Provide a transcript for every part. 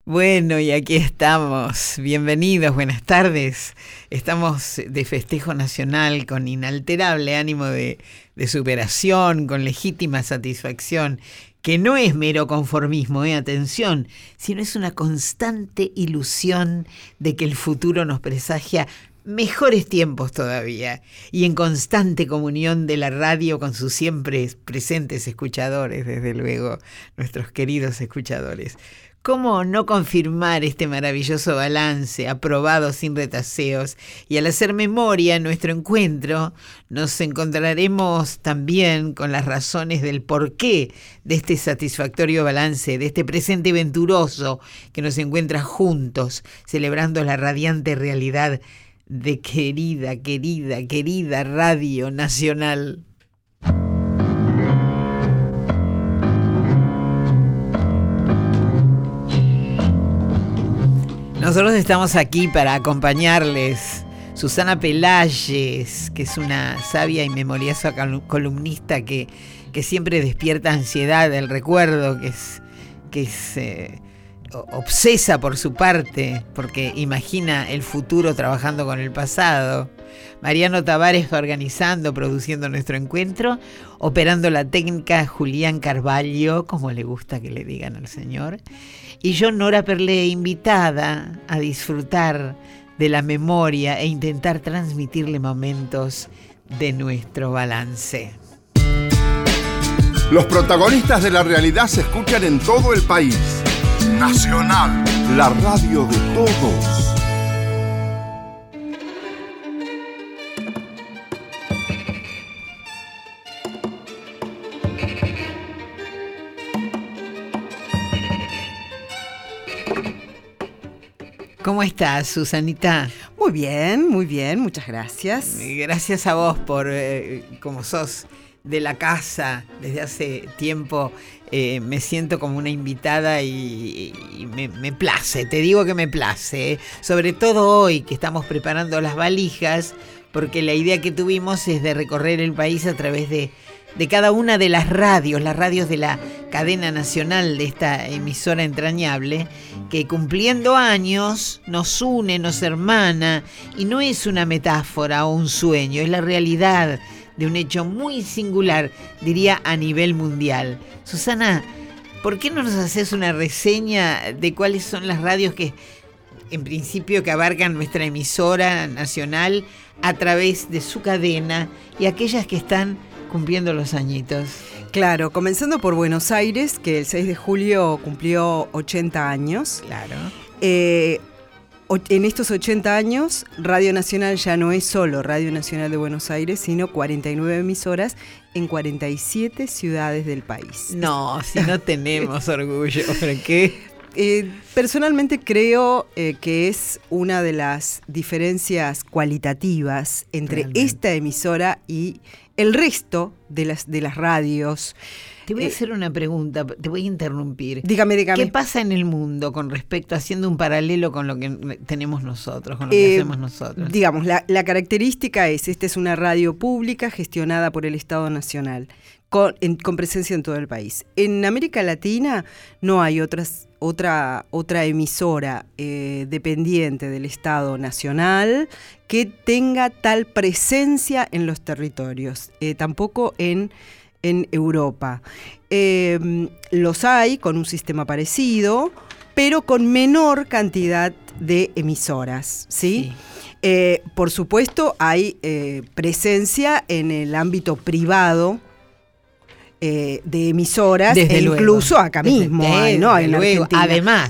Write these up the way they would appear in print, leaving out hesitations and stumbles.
Bueno, y aquí estamos. Bienvenidos, buenas tardes. Estamos de festejo nacional con inalterable ánimo de superación, con legítima satisfacción, que no es mero conformismo, atención, sino es una constante ilusión de que el futuro nos presagia mejores tiempos todavía, y en constante comunión de la radio con sus siempre presentes escuchadores, desde luego, nuestros queridos escuchadores. ¿Cómo no confirmar este maravilloso balance, aprobado sin retaseos? Y al hacer memoria en nuestro encuentro, nos encontraremos también con las razones del porqué de este satisfactorio balance, de este presente venturoso que nos encuentra juntos, celebrando la radiante realidad de querida Radio Nacional. Nosotros estamos aquí para acompañarles. Susana Pelayes, que es una sabia y memoriosa columnista que siempre despierta ansiedad del recuerdo, que es obsesa por su parte, porque imagina el futuro trabajando con el pasado. Mariano Tavares organizando, produciendo nuestro encuentro, operando la técnica Julián Carvalho, como le gusta que le digan al señor, y yo, Nora Perlé, invitada a disfrutar de la memoria e intentar transmitirle momentos de nuestro balance. Los protagonistas de la realidad se escuchan en todo el país. Nacional, la radio de todos. ¿Cómo estás, Susanita? Muy bien, muchas gracias. Gracias a vos por, como sos de la casa desde hace tiempo, me siento como una invitada y me place, te digo que me place, sobre todo hoy que estamos preparando las valijas, porque la idea que tuvimos es de recorrer el país a través de cada una de las radios de la cadena nacional de esta emisora entrañable, que cumpliendo años nos une, nos hermana, y no es una metáfora o un sueño, es la realidad de un hecho muy singular, diría a nivel mundial. Susana, ¿por qué no nos haces una reseña de cuáles son las radios que, en principio, que abarcan nuestra emisora nacional a través de su cadena y aquellas que están cumpliendo los añitos? Claro, comenzando por Buenos Aires, que el 6 de julio cumplió 80 años. Claro. En estos 80 años, Radio Nacional ya no es solo Radio Nacional de Buenos Aires, sino 49 emisoras en 47 ciudades del país. No, si no tenemos orgullo, ¿pero qué? Personalmente creo que es una de las diferencias cualitativas entre esta emisora y el resto de las radios. Te voy a hacer una pregunta, te voy a interrumpir. Dígame. ¿Qué pasa en el mundo con respecto, haciendo un paralelo con lo que tenemos nosotros, con lo que hacemos nosotros? Digamos, la característica es, esta es una radio pública gestionada por el Estado Nacional, con presencia en todo el país. En América Latina no hay otra emisora dependiente del Estado Nacional que tenga tal presencia en los territorios, tampoco en Europa. Los hay con un sistema parecido, pero con menor cantidad de emisoras, ¿sí? Por supuesto, hay presencia en el ámbito privado de emisoras, desde incluso luego. Acá mismo hay, ¿no? En Argentina.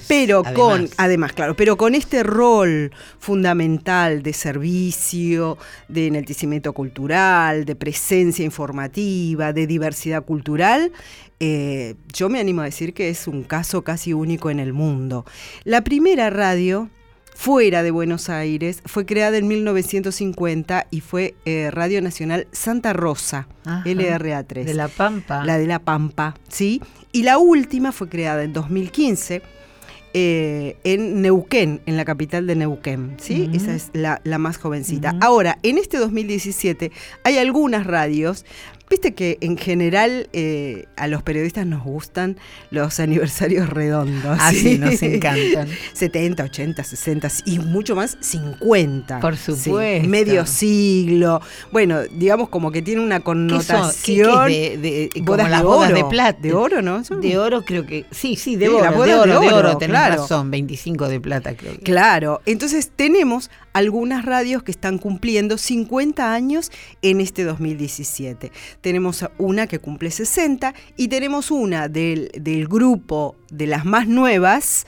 Pero con este rol fundamental de servicio, de enaltecimiento cultural, de presencia informativa, de diversidad cultural, yo me animo a decir que es un caso casi único en el mundo. La primera radio fuera de Buenos Aires fue creada en 1950 y fue Radio Nacional Santa Rosa, LRA3. De La Pampa. La de La Pampa, ¿sí? Y la última fue creada en 2015 en Neuquén, en la capital de Neuquén, ¿sí? Uh-huh. Esa es la más jovencita. Uh-huh. Ahora, en este 2017 hay algunas radios Viste que en general a los periodistas nos gustan los aniversarios redondos. Ah, sí, nos encantan. 70, 80, 60 y mucho más 50. Por supuesto. Sí, medio siglo. Bueno, digamos como que tiene una connotación. ¿Qué como las bodas de plata. ¿De oro, no? De oro creo que... Sí, de Sí, oro, de oro, tenés claro. razón, 25 de plata creo que. Claro, entonces tenemos algunas radios que están cumpliendo 50 años en este 2017. Tenemos una que cumple 60 y tenemos una del grupo de las más nuevas,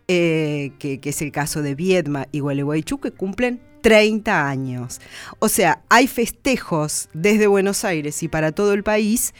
que es el caso de Viedma y Gualeguaychú, que cumplen 30 años. O sea, hay festejos desde Buenos Aires y para todo el país,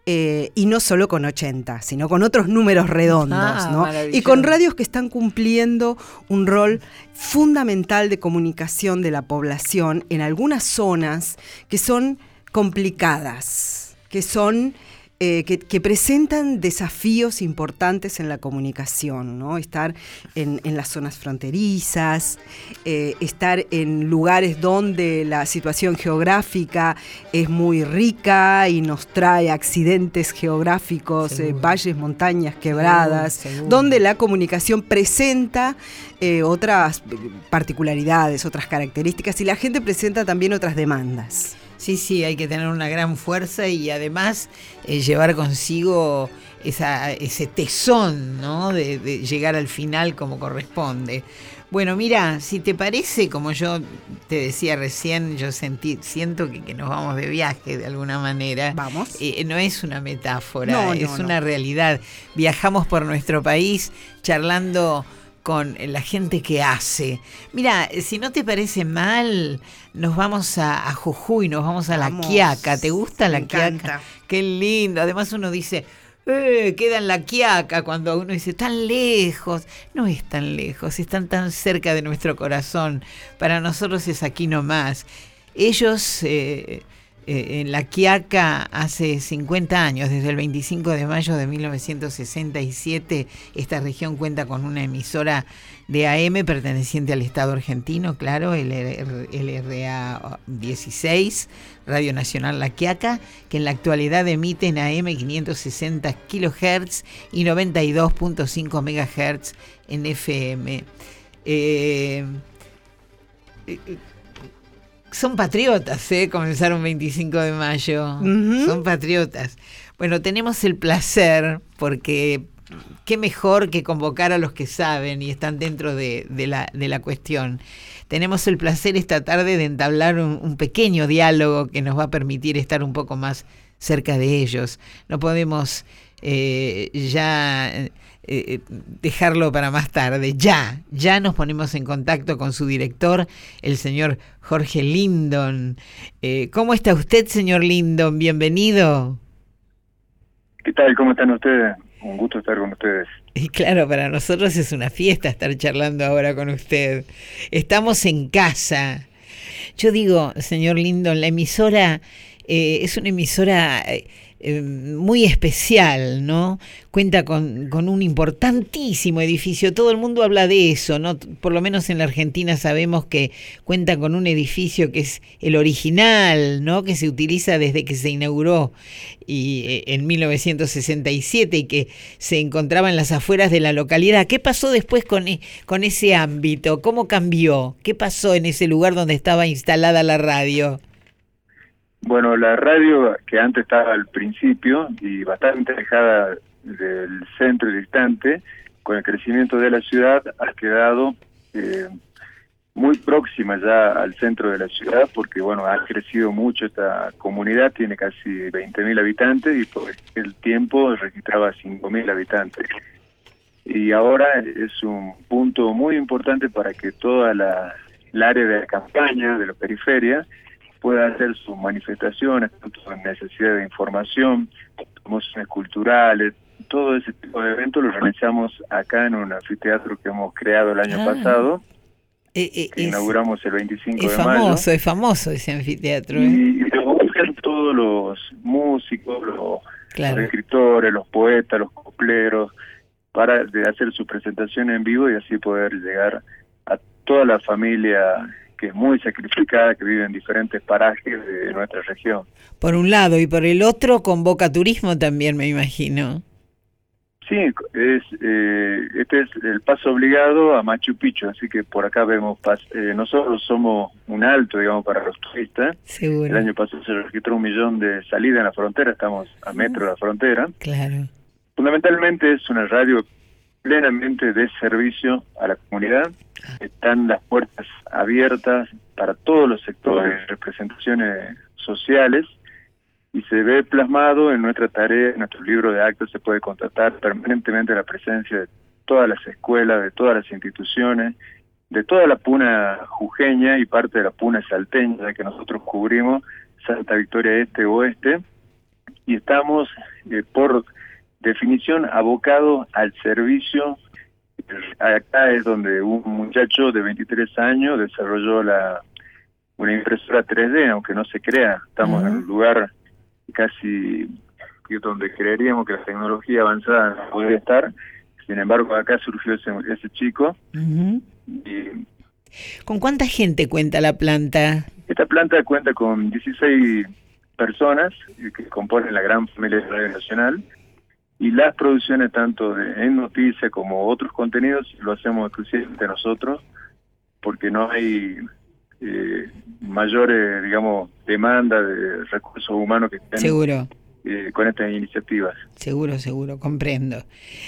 y no solo con 80, sino con otros números redondos, ¿no? Y con radios que están cumpliendo un rol fundamental de comunicación de la población en algunas zonas que son complicadas, que son que presentan desafíos importantes en la comunicación, ¿no? Estar en las zonas fronterizas, estar en lugares donde la situación geográfica es muy rica y nos trae accidentes geográficos, valles, montañas, quebradas, seguro. Donde la comunicación presenta otras particularidades, otras características, y la gente presenta también otras demandas. Sí, hay que tener una gran fuerza y además llevar consigo ese tesón, ¿no? De llegar al final como corresponde. Bueno, mira, si te parece, como yo te decía recién, yo siento que nos vamos de viaje de alguna manera. Vamos. No es una metáfora, es una realidad. Viajamos por nuestro país charlando con la gente que hace. Mira, si no te parece mal, nos vamos a Jujuy, nos vamos a La Quiaca. ¿Te gusta La Quiaca? Qué lindo. Además uno dice, queda en La Quiaca, cuando uno dice, tan lejos. No es tan lejos, están tan cerca de nuestro corazón. Para nosotros es aquí nomás. Ellos... en La Quiaca hace 50 años, desde el 25 de mayo de 1967, esta región cuenta con una emisora de AM perteneciente al Estado argentino, claro, el LRA 16, Radio Nacional La Quiaca, que en la actualidad emite en AM 560 kHz y 92.5 MHz en FM. Son patriotas, comenzaron 25 de mayo, son patriotas. Bueno, tenemos el placer, porque qué mejor que convocar a los que saben y están dentro de la cuestión. Tenemos el placer esta tarde de entablar un pequeño diálogo que nos va a permitir estar un poco más cerca de ellos. No podemos dejarlo para más tarde. Ya nos ponemos en contacto con su director, el señor Jorge Lindon. ¿Cómo está usted, señor Lindon? Bienvenido. ¿Qué tal? ¿Cómo están ustedes? Un gusto estar con ustedes. Y claro, para nosotros es una fiesta estar charlando ahora con usted. Estamos en casa. Yo digo, señor Lindon, la emisora es una emisora muy especial, ¿no? Cuenta con un importantísimo edificio. Todo el mundo habla de eso, ¿no? Por lo menos en la Argentina sabemos que cuenta con un edificio que es el original, ¿no? Que se utiliza desde que se inauguró en 1967 y que se encontraba en las afueras de la localidad. ¿Qué pasó después con ese ámbito? ¿Cómo cambió? ¿Qué pasó en ese lugar donde estaba instalada la radio? Bueno, la radio, que antes estaba al principio y bastante alejada del centro y distante, con el crecimiento de la ciudad ha quedado muy próxima ya al centro de la ciudad, porque bueno, ha crecido mucho esta comunidad, tiene casi 20.000 habitantes y por el tiempo registraba 5.000 habitantes. Y ahora es un punto muy importante para que toda el área de la campaña, de la periferia, pueda hacer sus manifestaciones, tanto en necesidad de información, promociones culturales, todo ese tipo de eventos lo realizamos acá en un anfiteatro que hemos creado el año pasado, que inauguramos el 25 de mayo. Es famoso ese anfiteatro. Y lo buscan todos los músicos, los escritores, los poetas, los copleros, para hacer su presentación en vivo y así poder llegar a toda la familia que es muy sacrificada, que vive en diferentes parajes de nuestra región. Por un lado, y por el otro convoca turismo también, me imagino. Sí, este es el paso obligado a Machu Picchu, así que por acá vemos, nosotros somos un alto, digamos, para los turistas. Seguro. El año pasado se registró 1 millón de salidas en la frontera, estamos a metro de la frontera. Claro. Fundamentalmente es una radio plenamente de servicio a la comunidad. Están las puertas abiertas para todos los sectores, representaciones sociales, y se ve plasmado en nuestra tarea, en nuestro libro de actos. Se puede constatar permanentemente la presencia de todas las escuelas, de todas las instituciones, de toda la puna jujeña y parte de la puna salteña, ya que nosotros cubrimos Santa Victoria Este, Oeste, y estamos, por definición, abocados al servicio. Acá es donde un muchacho de 23 años desarrolló una impresora 3D, aunque no se crea. Estamos en un lugar casi donde creeríamos que la tecnología avanzada no podría estar. Sin embargo, acá surgió ese chico. Y ¿con cuánta gente cuenta la planta? Esta planta cuenta con 16 personas que componen la gran familia de Radio Nacional, y las producciones tanto en noticias como otros contenidos lo hacemos exclusivamente nosotros, porque no hay mayores, digamos, demanda de recursos humanos que estén Seguro. Con estas iniciativas. Seguro, comprendo.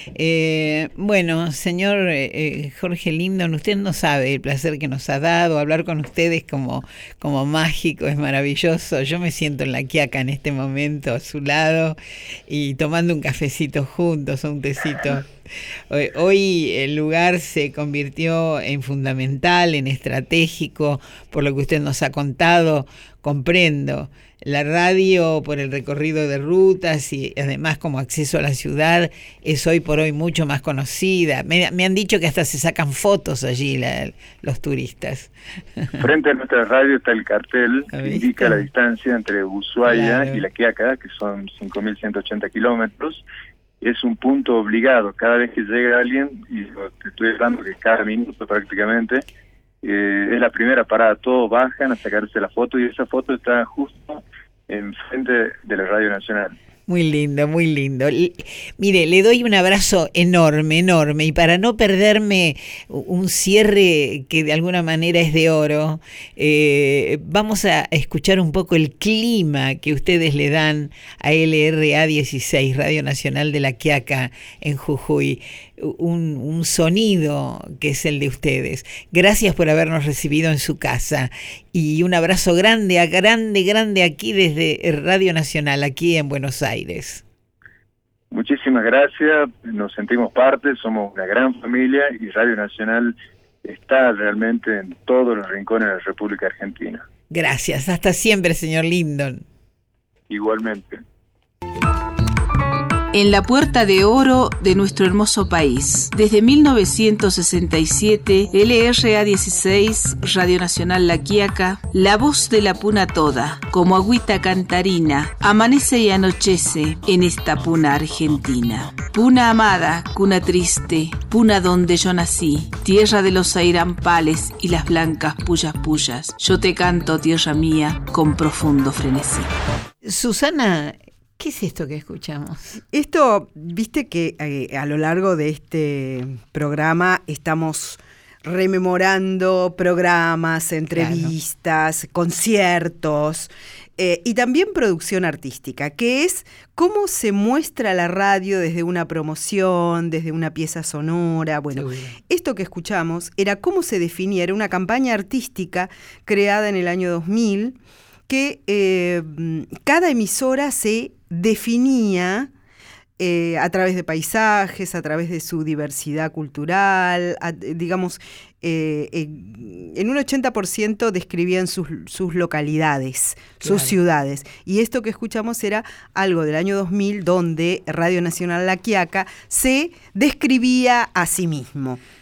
Bueno, señor Jorge Lindon, usted no sabe el placer que nos ha dado hablar con ustedes, como mágico, es maravilloso. Yo me siento en La Quiaca en este momento a su lado y tomando un cafecito juntos o un tecito. Hoy el lugar se convirtió en fundamental, en estratégico, por lo que usted nos ha contado. Comprendo. La radio, por el recorrido de rutas y además como acceso a la ciudad, es hoy por hoy mucho más conocida. Me han dicho que hasta se sacan fotos allí los turistas. Frente a nuestra radio está el cartel que indica la distancia entre Ushuaia y La Quiaca, que son 5.180 kilómetros. Es un punto obligado. Cada vez que llega alguien, y te estoy hablando que cada minuto prácticamente, es la primera parada. Todos bajan a sacarse la foto, y esa foto está justo enfrente de la Radio Nacional. Muy lindo, muy lindo. Mire, le doy un abrazo enorme, enorme, y para no perderme un cierre que de alguna manera es de oro, vamos a escuchar un poco el clima que ustedes le dan a LRA 16, Radio Nacional de La Quiaca, en Jujuy. Un sonido que es el de ustedes. Gracias por habernos recibido en su casa, y un abrazo grande aquí desde Radio Nacional, aquí en Buenos Aires. Muchísimas gracias, nos sentimos parte, somos una gran familia, y Radio Nacional está realmente en todos los rincones de la República Argentina. Gracias, hasta siempre, señor Lindon. Igualmente. En la puerta de oro de nuestro hermoso país. Desde 1967, LRA 16, Radio Nacional La Quiaca, la voz de la puna toda, como agüita cantarina, amanece y anochece en esta puna argentina. Puna amada, cuna triste, puna donde yo nací, tierra de los airampales y las blancas puyas. Yo te canto, tierra mía, con profundo frenesí. Susana, ¿qué es esto que escuchamos? Esto, viste que a lo largo de este programa estamos rememorando programas, entrevistas, conciertos y también producción artística, que es cómo se muestra la radio desde una promoción, desde una pieza sonora. Bueno, esto que escuchamos era cómo se definía, era una campaña artística creada en el año 2000, que cada emisora se definía a través de paisajes, a través de su diversidad cultural, digamos, en un 80% describían sus localidades, sus ciudades. Y esto que escuchamos era algo del año 2000, donde Radio Nacional La Quiaca se describía a sí mismo.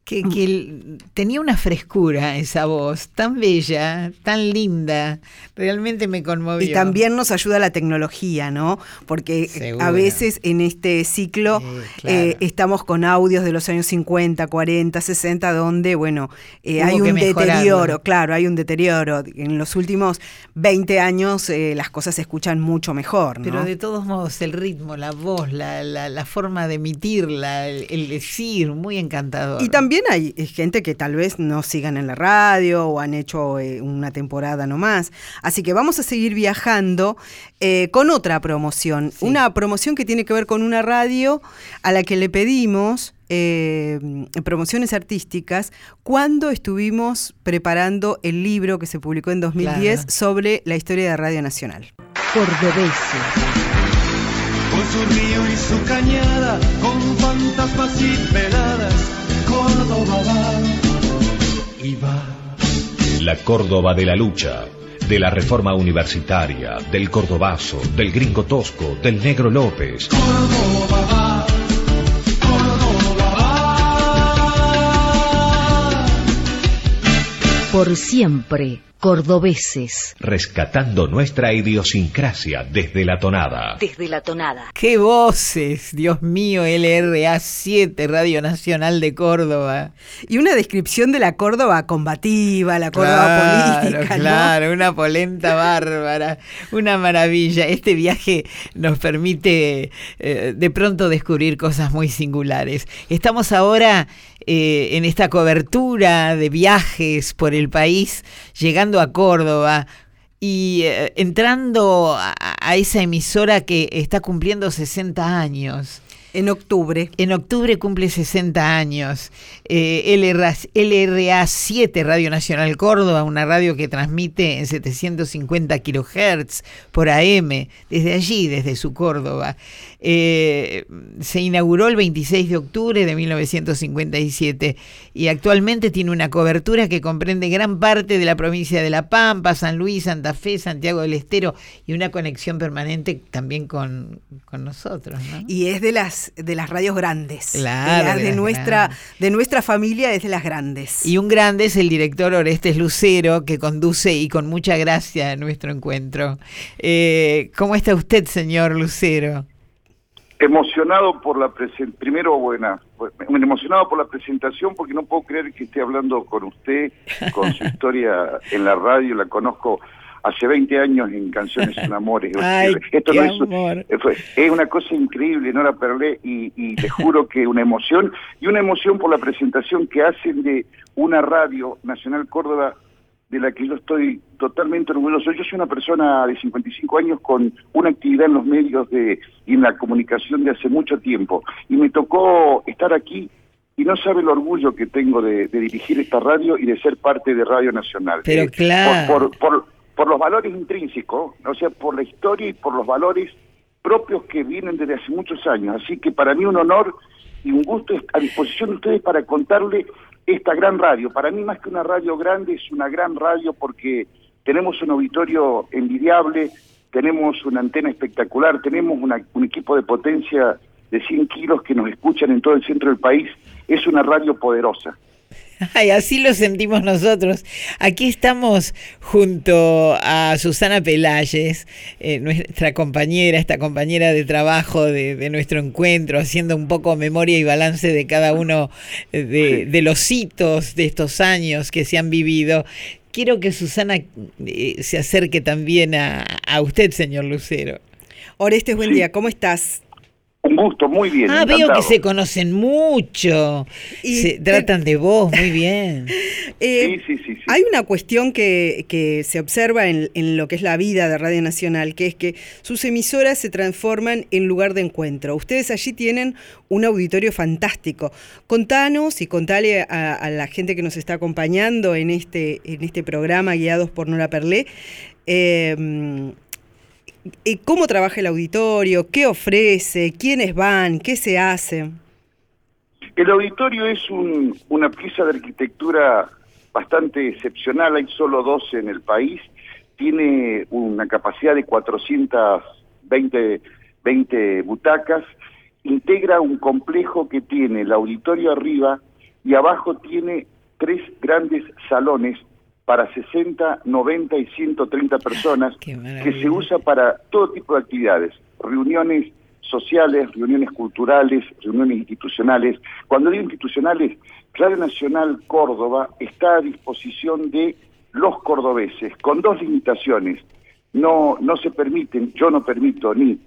que tenía una frescura esa voz, tan bella, tan linda, realmente me conmovió. Y también nos ayuda la tecnología, ¿no? Porque Seguro. a veces en este ciclo claro. Estamos con audios de los años 50, 40, 60, donde, bueno, hay un mejorarlo. deterioro, claro, hay un deterioro. En los últimos 20 años las cosas se escuchan mucho mejor, ¿no? Pero de todos modos, el ritmo, la voz, la forma de emitirla, el decir, muy encantador. Y también hay gente que tal vez no sigan en la radio o han hecho una temporada nomás. Así que vamos a seguir viajando con otra promoción. Sí. Una promoción que tiene que ver con una radio a la que le pedimos promociones artísticas cuando estuvimos preparando el libro que se publicó en 2010 sobre la historia de Radio Nacional. Cordobeses. Con su río y su cañada, con fantasmas y veladas, Córdoba va y va. La Córdoba de la lucha, de la reforma universitaria, del cordobazo, del gringo Tosco, del negro López. Córdoba va, Córdoba va. Por siempre, cordobeses. Rescatando nuestra idiosincrasia desde la tonada. Desde la tonada. ¡Qué voces! Dios mío, LRA 7, Radio Nacional de Córdoba. Y una descripción de la Córdoba combativa, la Córdoba política, ¿no? Claro, una polenta bárbara, una maravilla. Este viaje nos permite de pronto descubrir cosas muy singulares. Estamos ahora en esta cobertura de viajes por el país, llegando a Córdoba y entrando a esa emisora que está cumpliendo 60 años. En octubre. En octubre cumple 60 años. LRA 7, Radio Nacional Córdoba, una radio que transmite en 750 kHz por AM, desde allí, desde su Córdoba. Se inauguró el 26 de octubre de 1957 y actualmente tiene una cobertura que comprende gran parte de la provincia de La Pampa, San Luis, Santa Fe, Santiago del Estero y una conexión permanente también con nosotros, ¿no? Y es de las radios grandes. Claro, de nuestra familia es de las grandes. Y un grande es el director Orestes Lucero, que conduce y con mucha gracia nuestro encuentro. ¿Cómo está usted, señor Lucero? Emocionado por la emocionado por la presentación, porque no puedo creer que esté hablando con usted, con su historia en la radio. La conozco hace 20 años en Canciones son Amores. Ay, esto qué no amor. es una cosa increíble, no la perdí, y le juro que una emoción por la presentación que hacen de una radio Nacional Córdoba, de la que yo estoy totalmente orgulloso. Yo soy una persona de 55 años con una actividad en los medios y en la comunicación de hace mucho tiempo, y me tocó estar aquí, y no sabe el orgullo que tengo de dirigir esta radio y de ser parte de Radio Nacional. Pero claro. Por los valores intrínsecos, o sea, por la historia y por los valores propios que vienen desde hace muchos años. Así que para mí un honor y un gusto a disposición de ustedes para contarle esta gran radio. Para mí, más que una radio grande, es una gran radio porque tenemos un auditorio envidiable, tenemos una antena espectacular, tenemos un equipo de potencia de 100 kilos que nos escuchan en todo el centro del país. Es una radio poderosa. Ay, así lo sentimos nosotros. Aquí estamos junto a Susana Pelayes, nuestra compañera, esta compañera de trabajo de nuestro encuentro, haciendo un poco memoria y balance de cada uno de los hitos de estos años que se han vivido. Quiero que Susana se acerque también a usted, señor Lucero. Orestes, buen día, ¿cómo estás? Un gusto, muy bien. Veo encantado. que se conocen mucho, se tratan de vos, muy bien. Sí. Hay una cuestión que se observa en lo que es la vida de Radio Nacional, que es que sus emisoras se transforman en lugar de encuentro. Ustedes allí tienen un auditorio fantástico. Contanos y contale a la gente que nos está acompañando en este programa Guiados por Nora Perlé, ¿cómo trabaja el auditorio? ¿Qué ofrece? ¿Quiénes van? ¿Qué se hace? El auditorio es una pieza de arquitectura bastante excepcional. Hay solo 12 en el país. Tiene una capacidad de 420 butacas. Integra un complejo que tiene el auditorio arriba y abajo tiene 3 grandes salones para 60, 90 y 130 personas que se usa para todo tipo de actividades, reuniones sociales, reuniones culturales, reuniones institucionales. Cuando digo institucionales, Radio Nacional Córdoba está a disposición de los cordobeses, con 2 limitaciones. No se permiten, yo no permito ni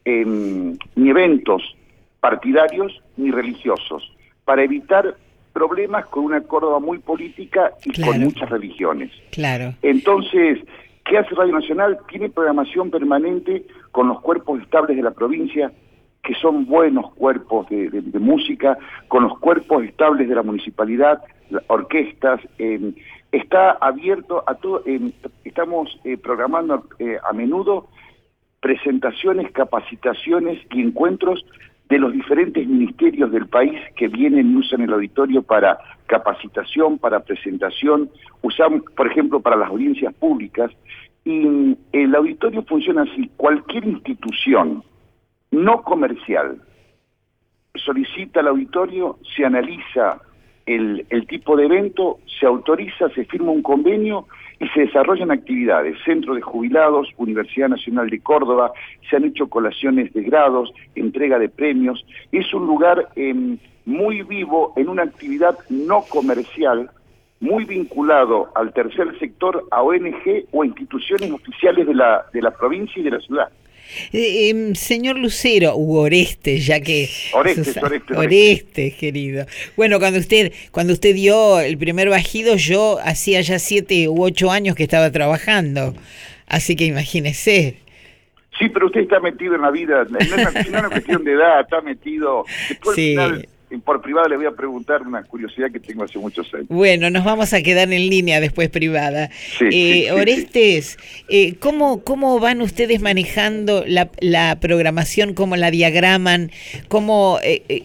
eventos partidarios ni religiosos, para evitar problemas con una Córdoba muy política y con muchas religiones. Claro. Entonces, ¿qué hace Radio Nacional? Tiene programación permanente con los cuerpos estables de la provincia, que son buenos cuerpos de música, con los cuerpos estables de la municipalidad, orquestas. Está abierto a todo. Estamos programando a menudo presentaciones, capacitaciones y encuentros de los diferentes ministerios del país que vienen y usan el auditorio para capacitación, para presentación, usamos, por ejemplo, para las audiencias públicas, y el auditorio funciona así: cualquier institución no comercial solicita al auditorio, se analiza el tipo de evento, se autoriza, se firma un convenio y se desarrollan actividades. Centro de Jubilados, Universidad Nacional de Córdoba, se han hecho colaciones de grados, entrega de premios. Es un lugar muy vivo en una actividad no comercial, muy vinculado al tercer sector, a ONG o a instituciones oficiales de la provincia y de la ciudad. Señor Lucero, Orestes, ya que... Orestes, querido. Bueno, cuando usted dio el primer bajido, yo hacía ya 7 u 8 años que estaba trabajando, así que imagínese. Sí, pero usted está metido en la vida, no es una cuestión de edad, está metido... Después, sí. Al final, por privado le voy a preguntar una curiosidad que tengo hace muchos años. Bueno, nos vamos a quedar en línea después privada. Sí, Orestes, ¿cómo van ustedes manejando la programación? ¿Cómo la diagraman? ¿Cuál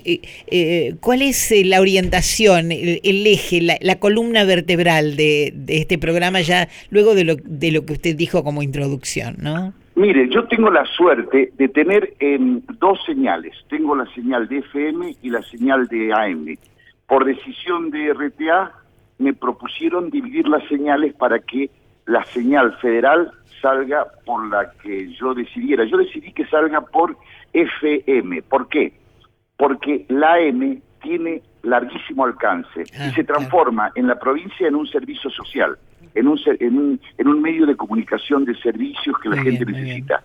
es la orientación, el eje, la columna vertebral de este programa, ya luego de lo que usted dijo como introducción, ¿no? Mire, yo tengo la suerte de tener 2 señales. Tengo la señal de FM y la señal de AM. Por decisión de RTA me propusieron dividir las señales para que la señal federal salga por la que yo decidiera. Yo decidí que salga por FM. ¿Por qué? Porque la AM tiene larguísimo alcance y se transforma en la provincia en un servicio social, en un medio de comunicación de servicios que la gente necesita.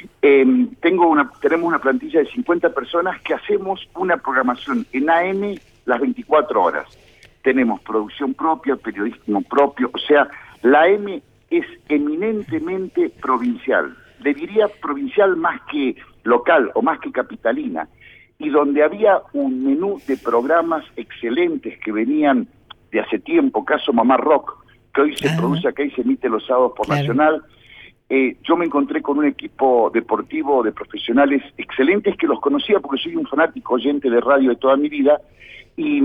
Tenemos una plantilla de 50 personas que hacemos una programación en AM las 24 horas. Tenemos producción propia, periodismo propio, o sea, la AM es eminentemente provincial. Le diría provincial más que local o más que capitalina. Y donde había un menú de programas excelentes que venían de hace tiempo, caso Mamá Rock, que hoy se produce acá y se emite los sábados por Nacional. Yo me encontré con un equipo deportivo de profesionales excelentes que los conocía porque soy un fanático oyente de radio de toda mi vida, y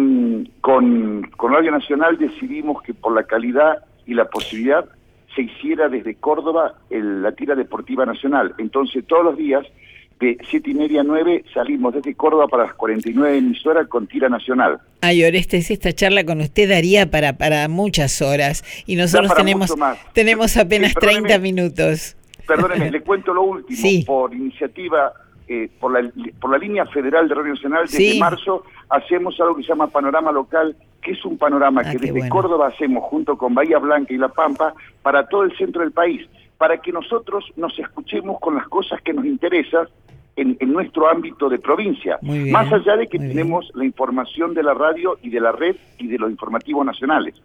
con Radio Nacional decidimos que por la calidad y la posibilidad se hiciera desde Córdoba la tira deportiva nacional. Entonces todos los días de 7:30 a 9 salimos desde Córdoba para las 49 emisoras con tira nacional. Ay, Orestes, esta charla con usted daría para muchas horas y nosotros tenemos apenas 30 minutos. Perdóneme, le cuento lo último. Sí. Por iniciativa, por la línea federal de Radio Nacional, desde marzo hacemos algo que se llama Panorama Local, que es un panorama que desde Córdoba hacemos junto con Bahía Blanca y La Pampa para todo el centro del país, para que nosotros nos escuchemos con las cosas que nos interesan en nuestro ámbito de provincia, más allá de que tenemos la información de la radio y de la red y de los informativos nacionales.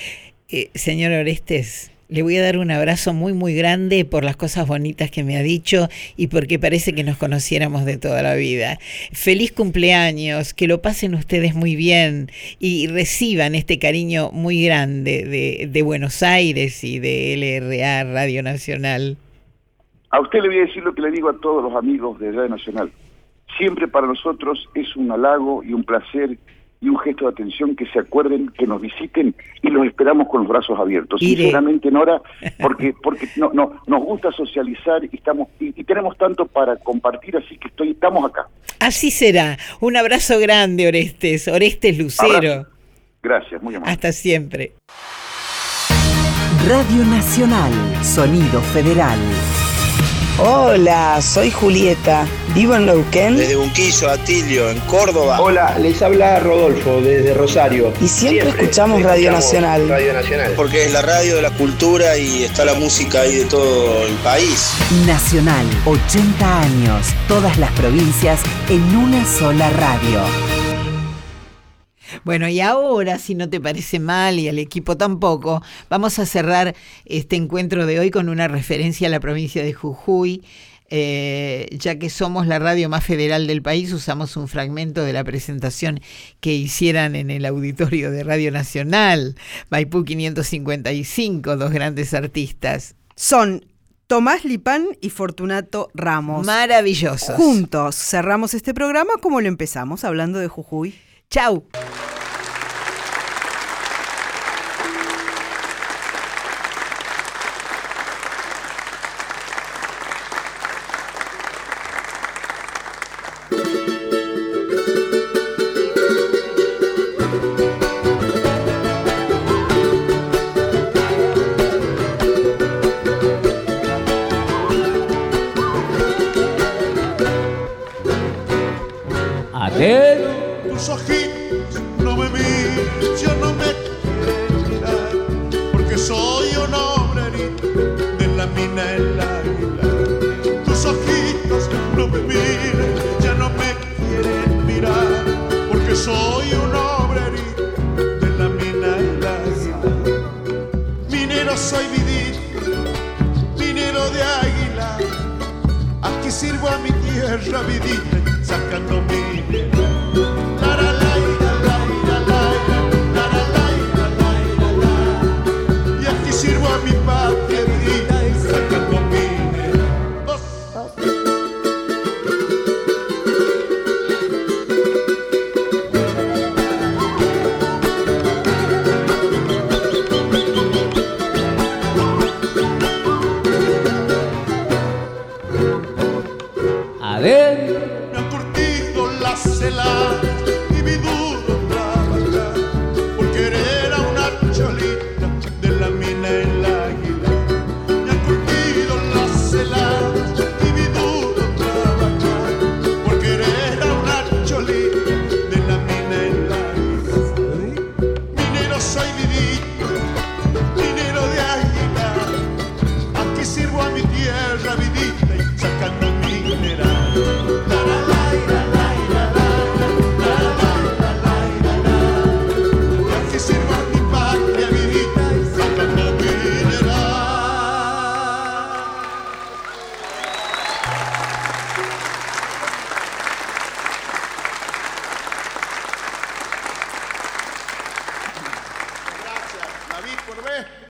Señor Orestes, le voy a dar un abrazo muy muy grande por las cosas bonitas que me ha dicho y porque parece que nos conociéramos de toda la vida. Feliz cumpleaños, que lo pasen ustedes muy bien y reciban este cariño muy grande de Buenos Aires y de LRA Radio Nacional. A usted le voy a decir lo que le digo a todos los amigos de Radio Nacional. Siempre para nosotros es un halago y un placer y un gesto de atención que se acuerden, que nos visiten y los esperamos con los brazos abiertos. Sinceramente, Nora, porque nos gusta socializar y tenemos tanto para compartir, así que estamos acá. Así será. Un abrazo grande, Orestes Lucero. Gracias, muy amable. Hasta siempre. Radio Nacional, Sonido Federal. Hola, soy Julieta, vivo en Neuquén. Desde Unquillo, Atilio, en Córdoba. Hola, les habla Rodolfo desde Rosario. Y siempre escuchamos Radio Nacional. Radio Nacional. Porque es la radio de la cultura y está la música ahí de todo el país. Nacional, 80 años, todas las provincias en una sola radio. Bueno, y ahora, si no te parece mal y al equipo tampoco, vamos a cerrar este encuentro de hoy con una referencia a la provincia de Jujuy. Ya que somos la radio más federal del país, usamos un fragmento de la presentación que hicieran en el auditorio de Radio Nacional, Maipú 555, dos grandes artistas. Son Tomás Lipán y Fortunato Ramos. Maravillosos. Juntos cerramos este programa como lo empezamos, hablando de Jujuy. ¡Chau! Tus ojitos